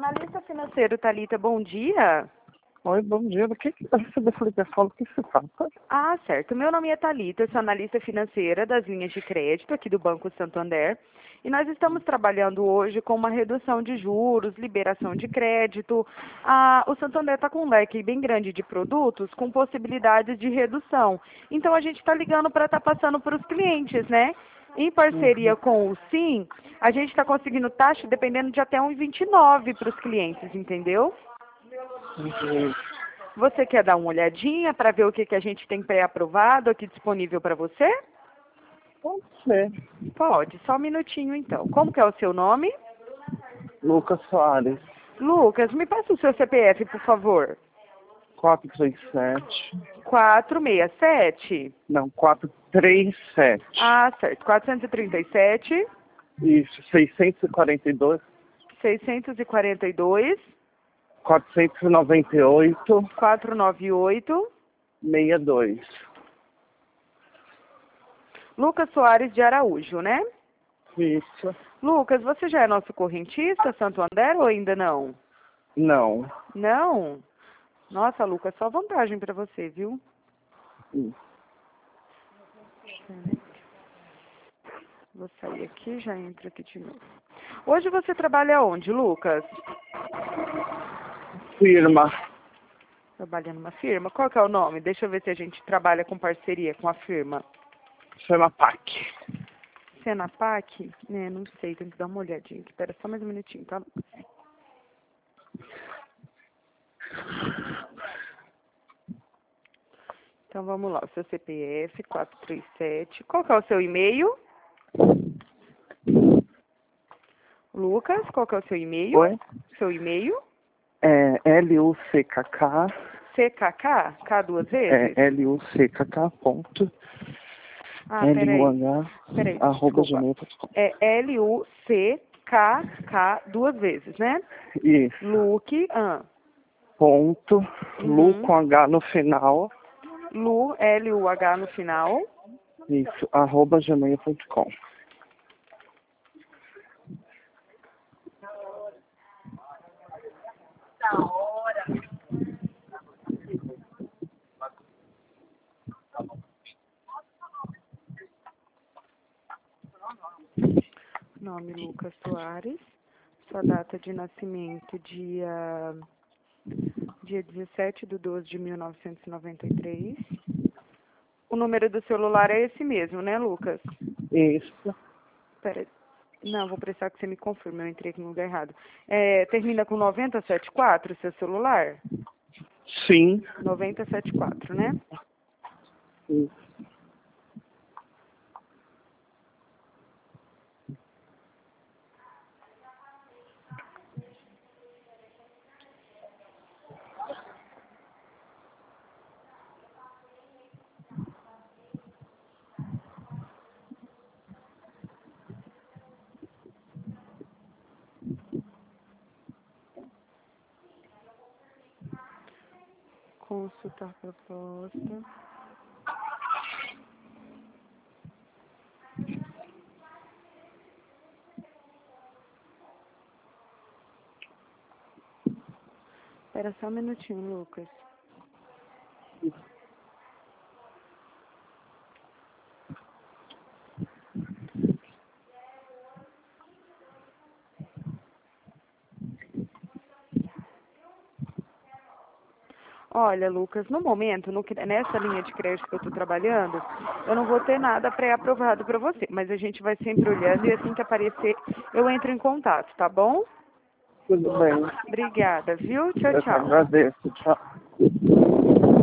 Analista financeiro, Thalita, bom dia. Oi, bom dia. Do que eu recebi essa ligação? Do que se trata? Ah, certo. Meu nome é Thalita, eu sou analista financeira das linhas de crédito aqui do Banco Santander. E nós estamos trabalhando hoje com uma redução de juros, liberação de crédito. O Santander está com um leque bem grande de produtos com possibilidades de redução. Então a gente está ligando para estar passando para os clientes, né? Em parceria com o Sim, a gente está conseguindo taxa dependendo de até 1,29 para os clientes, entendeu? Você quer dar uma olhadinha para ver o que a gente tem pré-aprovado aqui disponível para você? Pode ser. Pode, só um minutinho então. Como que é o seu nome? Lucas Soares, Lucas, me passa o seu CPF, por favor. 437. 467? Não, 437. Ah, certo. 437, Isso, 642. 642, 498. 498. 62. Lucas Soares de Araújo, né? Isso. Lucas, você já é nosso correntista, Santander, ou ainda não? Não. Não? Nossa, Lucas, só vantagem para você, viu? Vou sair aqui, já entro aqui de novo. Hoje você trabalha onde, Lucas? Firma. Trabalha numa firma? Qual que é o nome? Deixa eu ver se a gente trabalha com parceria com a firma. Chama PAC. Senapac? Não sei, tem que dar uma olhadinha aqui. Espera só mais um minutinho, tá? Então vamos lá, o seu CPF 437. Qual que é o seu e-mail? Lucas, qual que é o seu e-mail? Oi? Seu e-mail? É LUCKK. CKK? K duas vezes? É LUCKK. Ponto. Peraí, arroba desculpa. gmail.com. É LUCKK duas vezes, né? Isso. Luke, Ponto. Lu com H no final. Lu, L-U-H no final. Isso. Arroba gmail.com. Nome Lucas Soares. Sua data de nascimento, dia 17/12/1993. O número do celular é esse mesmo, né, Lucas? Isso. Pera, não, vou precisar que você me confirme, eu entrei aqui no lugar errado. Termina com 974 seu celular? Sim. 974, né? Isso. Consultar proposta. Espera só um minutinho, Lucas. Olha, Lucas, no momento, nessa linha de crédito que eu estou trabalhando, eu não vou ter nada pré-aprovado para você, mas a gente vai sempre olhando e assim que aparecer, eu entro em contato, tá bom? Tudo bem. Obrigada, viu? Tchau, Eu que tchau. agradeço. Tchau.